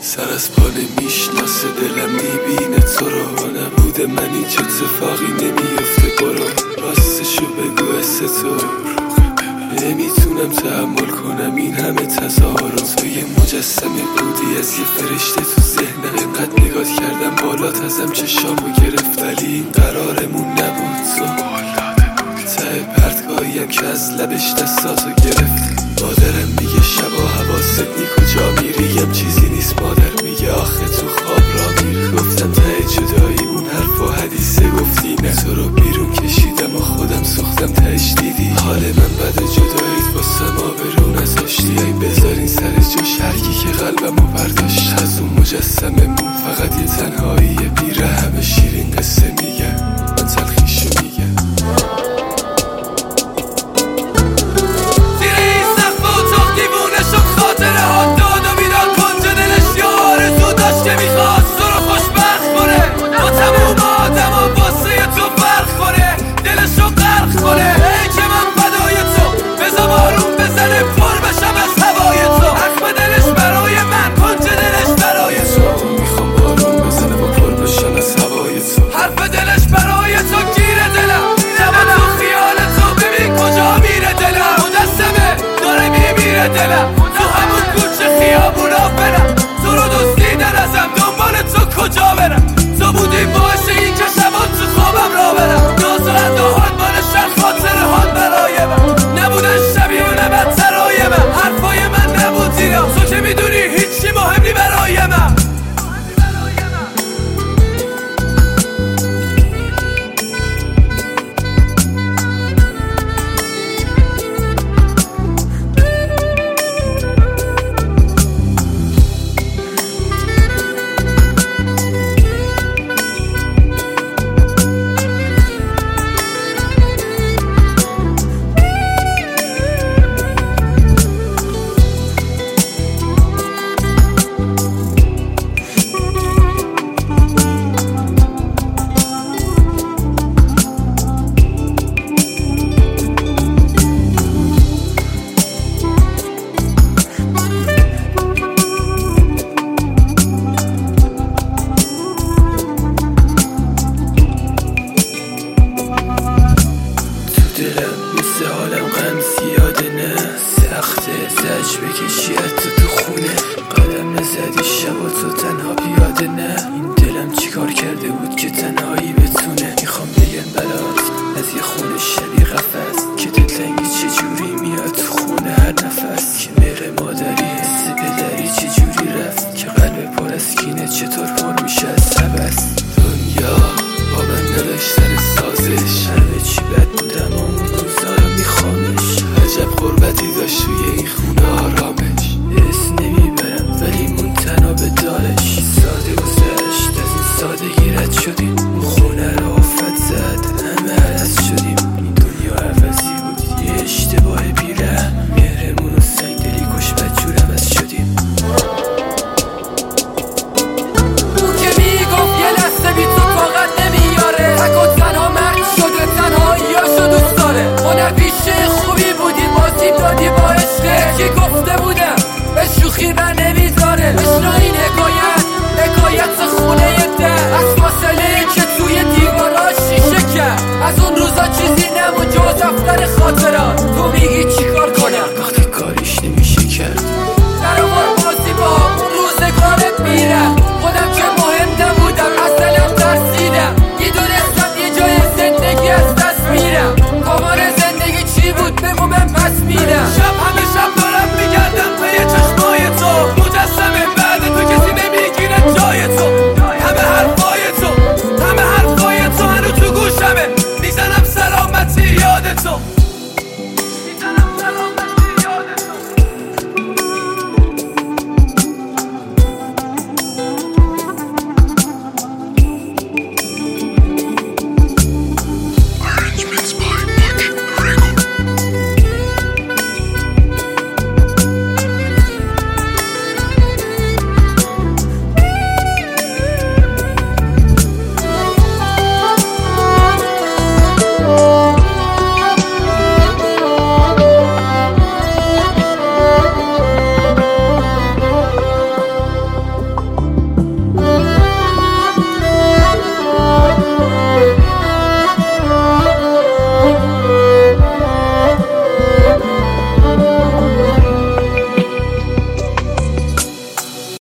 سر از پا نمیشناسه دلم میبینه تو رو، نبوده من هیچ اتفاقی نمیفته. برو راستشو بگو ستور، نمیتونم تحمل کنم این همه تظاهر. تو یه مجسمه بودی از یه فرشته تو ذهنم، اینقدر نگات کردم بالات ازم چشامو گرفت، ولی این قرارمون نبود. تو ته پرتگاهیم که از لبش دستاتو گرفت. مادرم میگه شبا حواست نی کجا میریم، چیزی نیست. مادر میگه آخه تو خواب را میری. گفتم ته جداییمون حرف و حدیثه گفتی نه، تو رو بیرون کشیدم و خودم سوختم تهش دیدی. حال من بعد جداییت واسه ما برون نذاشتی. ای بذارین سر جاش هرکی که قلبمو برداشت. از اون مجسممون فقط یه تنهایی بیره، همه شیرین قصه میگن من تلخیشو میگم. دلم تو همون کوچه خیابونا برم، تو رو دزدیدن ازم دنبال تو کجا برم. تو بودی باعث این که شبا تو خوابم را برم. نازرد و حالمانشن خاطر حال برای من نبودن شبیونه بدترای من. حرفای من نبود اینا، تو که میدونی هیچی مهم نی برای من. زج بکشی تو خونه، قدم نزدی شبا تو تنها پیاده نه. این دلم چیکار کرده بود که تنهایی بتونه. میخوام بگم بلات از یه خونه شبیه قفس، که دلتنگی چجوری میاد تو خونه هر نفس. که مهر مادری حس پدری چجوری رفت، که قلب پر از کینه چطور پر میشه از هوس. دنیا با من نداشت سر سازش، همه چی بد بودم اون روزا رو میخوامش. عجب غربتی داشت توی این خونه.